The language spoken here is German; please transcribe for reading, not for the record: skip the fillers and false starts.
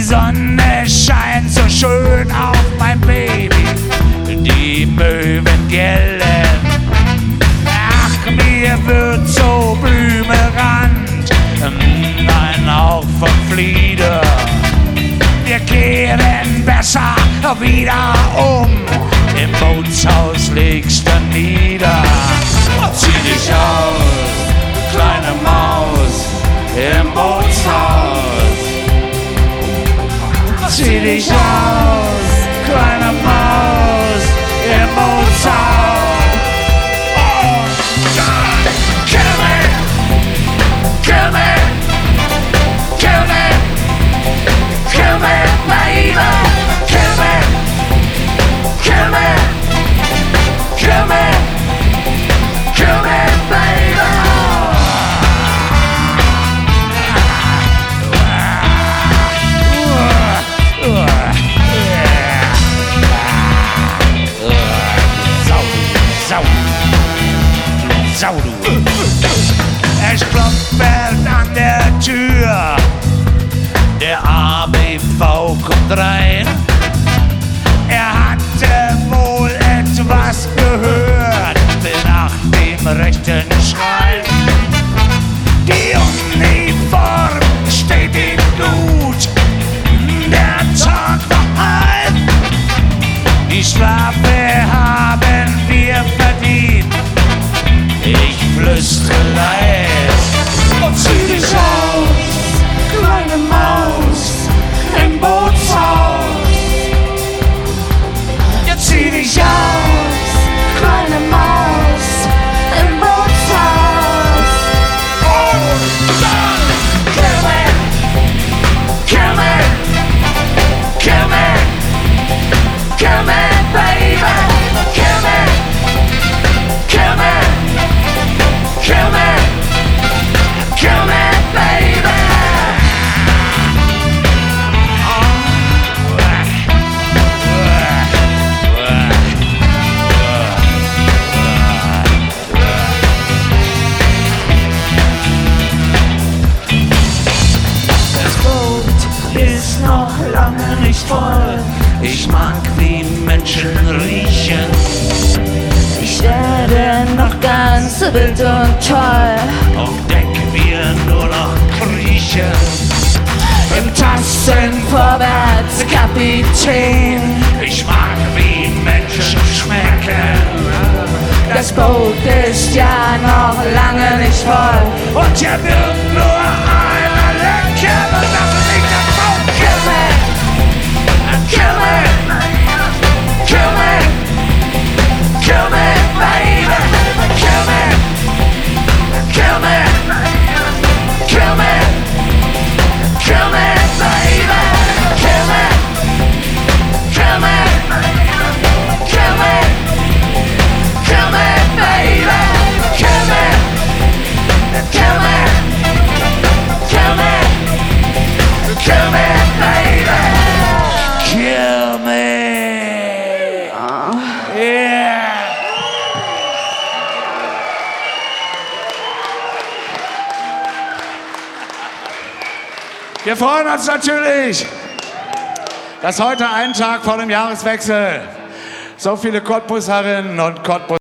Sonne scheint so schön auf mein Baby, die Möwen gellen. Ach, mir wird so blümerant, ein Hauch von Flieder. Wir kehren besser wieder um, im Bootshaus legst du nieder. Zieh dich aus, kleine Maus, im Bootshaus. Zieh dich aus, kleine Maus, im Bootshaus. Oh, God. Kill me, kill me, kill me, kill me, baby. Kill me, kill me, kill me, kill me, baby. Sau, du. Es klopft an der Tür, der ABV kommt rein. Er hatte wohl etwas gehört, will nach dem rechten Schrein. Die Uniform steht ihm gut, der Tag war halb. Die Strafe haben wir verdient. Ich flüstere leis und zieh dich aus, kleine Maus, im Bootshaus. Jetzt zieh dich aus, kleine Maus, im Bootshaus. Und dann kill me, kill me, kill me, kill me, baby, kill me, kill me. Kill me, kill me, baby. Das Boot ist noch lange nicht voll. Ich mag, wie Menschen riechen. Ich werde noch ganz wild und toll. Auf Deck wir nur noch kriechen. Im Tasten vorwärts, Kapitän. Ich mag, wie Menschen schmecken. Das Boot ist ja noch lange nicht voll. Und hier wird nur einer lecker. Und das ist nicht das Boot. Kill me, kill me, kill me, kill me, baby. Kill me, kill me, kill me, kill me, baby. Kill me, kill me, kill me, kill me, baby. Kill me, kill me, kill me, kill me, baby. Kill me. Yeah. Wir freuen uns natürlich, dass heute ein Tag vor dem Jahreswechsel so viele Cottbusserinnen und Cottbusser